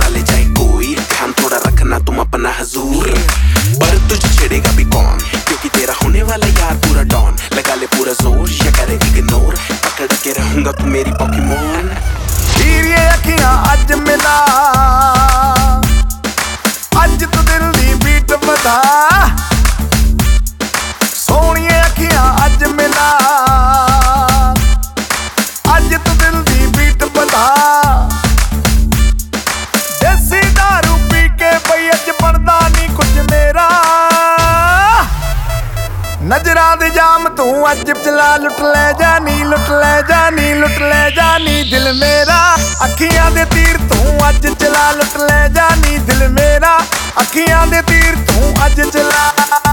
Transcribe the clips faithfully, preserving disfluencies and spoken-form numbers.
ले जाए कोई, ध्यान थोड़ा रखना तुम अपना हजूर। पर तुझे छेड़ेगा भी कौन, क्योंकि तेरा होने वाला यार पूरा डॉन। लगा ले पूरा जोर या करे इग्नोर, पकड़ के रहूंगा तू मेरी पोकेमोन। हीरिए अखियां अज मिला, अज तो दिल दी बीट वधा। सोहणिए अखियां अज मिला, अज तो दिल दी बीट वधा। देसी दारू पी के बई अज बनदा नहीं कुछ मेरा, नजरां दे जाम तू अज चला लुट ले जानी, लुट ले जानी, लुट ले जानी दिल मेरा। अखियां दे तीर तू अज चला लुट ले जानी दिल मेरा। अखियां दे तीर तू अज चला।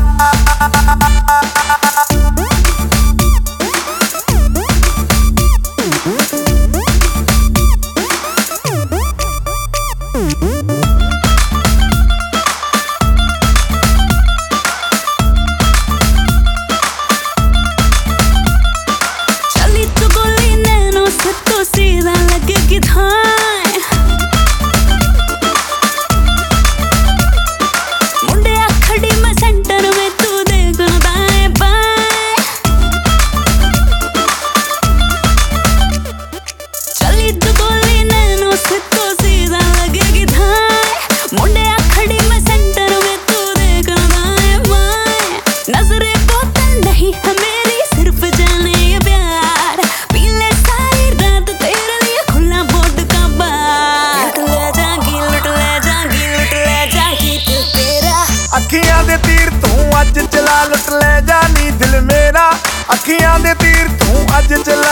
अखियां दे तीर तू अज चला लुट ले जानी दिल मेरा। अखियां दे तीर तू अज चला।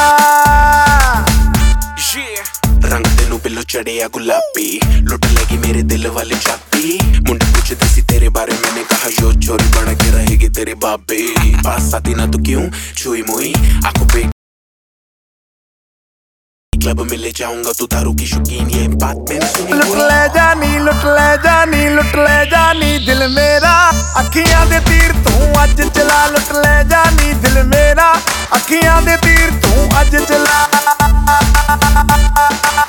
रंग तेनू बिल्लो चढ़िया गुलाबी, लुट लेगी मेरे दिल वाली चाबी। मुंडे पूछते सी तेरे बारे, मैंने कहा यो चोरी बन के रहेगी तेरे बाबे। पास आती ना तो क्यों छुई मुई आंखों पे, क्लब में ले जाऊंगा तू दारू की शौकीन, ये बात मैंने सुनी। लुट ले जानी, लुट ले जानी, लुट ले जानी दिल मेरा। अखियां दे तीर तू अज चला लुट ले जानी दिल मेरा। अखियां दे तीर तू अज चला।